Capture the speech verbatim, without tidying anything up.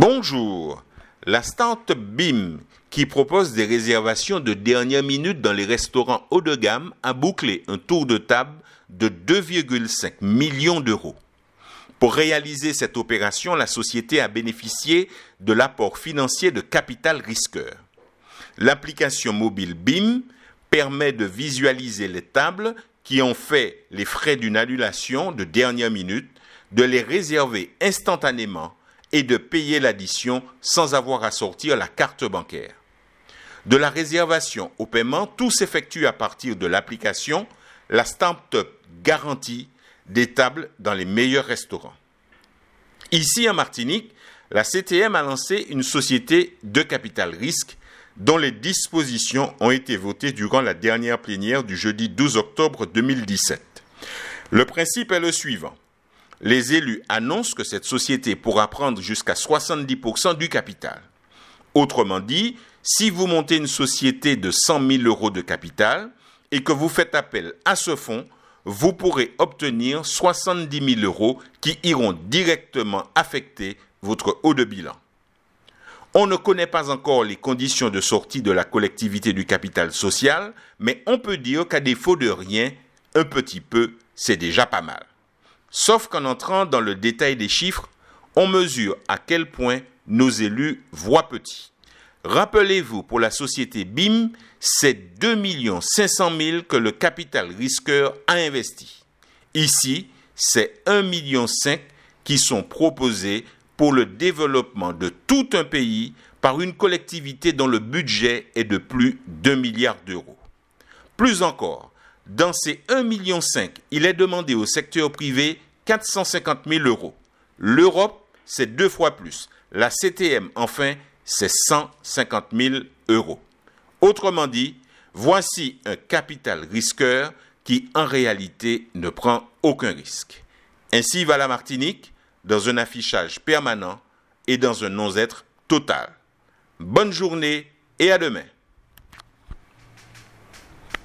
Bonjour, la start-up B I M, qui propose des réservations de dernière minute dans les restaurants haut de gamme, a bouclé un tour de table de deux virgule cinq millions d'euros. Pour réaliser cette opération, la société a bénéficié de l'apport financier de Capital Risqueur. L'application mobile B I M permet de visualiser les tables qui ont fait les frais d'une annulation de dernière minute, de les réserver instantanément et de payer l'addition sans avoir à sortir la carte bancaire. De la réservation au paiement, tout s'effectue à partir de l'application. La start-up garantit des tables dans les meilleurs restaurants. Ici en Martinique, la C T M a lancé une société de capital risque dont les dispositions ont été votées durant la dernière plénière du jeudi douze octobre deux mille dix-sept. Le principe est le suivant. Les élus annoncent que cette société pourra prendre jusqu'à soixante-dix pour cent du capital. Autrement dit, si vous montez une société de cent mille euros de capital et que vous faites appel à ce fonds, vous pourrez obtenir soixante-dix mille euros qui iront directement affecter votre haut de bilan. On ne connaît pas encore les conditions de sortie de la collectivité du capital social, mais on peut dire qu'à défaut de rien, un petit peu, c'est déjà pas mal. Sauf qu'en entrant dans le détail des chiffres, on mesure à quel point nos élus voient petit. Rappelez-vous, pour la société B I M, c'est deux millions cinq cent mille que le capital risqueur a investi. Ici, c'est un virgule cinq million qui sont proposés pour le développement de tout un pays par une collectivité dont le budget est de plus d'un milliard d'euros. Plus encore, dans ces un virgule cinq million, il est demandé au secteur privé quatre cent cinquante mille euros. L'Europe, c'est deux fois plus. La C T M, enfin, c'est cent cinquante mille euros. Autrement dit, voici un capital risqueur qui, en réalité, ne prend aucun risque. Ainsi va la Martinique, dans un affichage permanent et dans un non-être total. Bonne journée et à demain.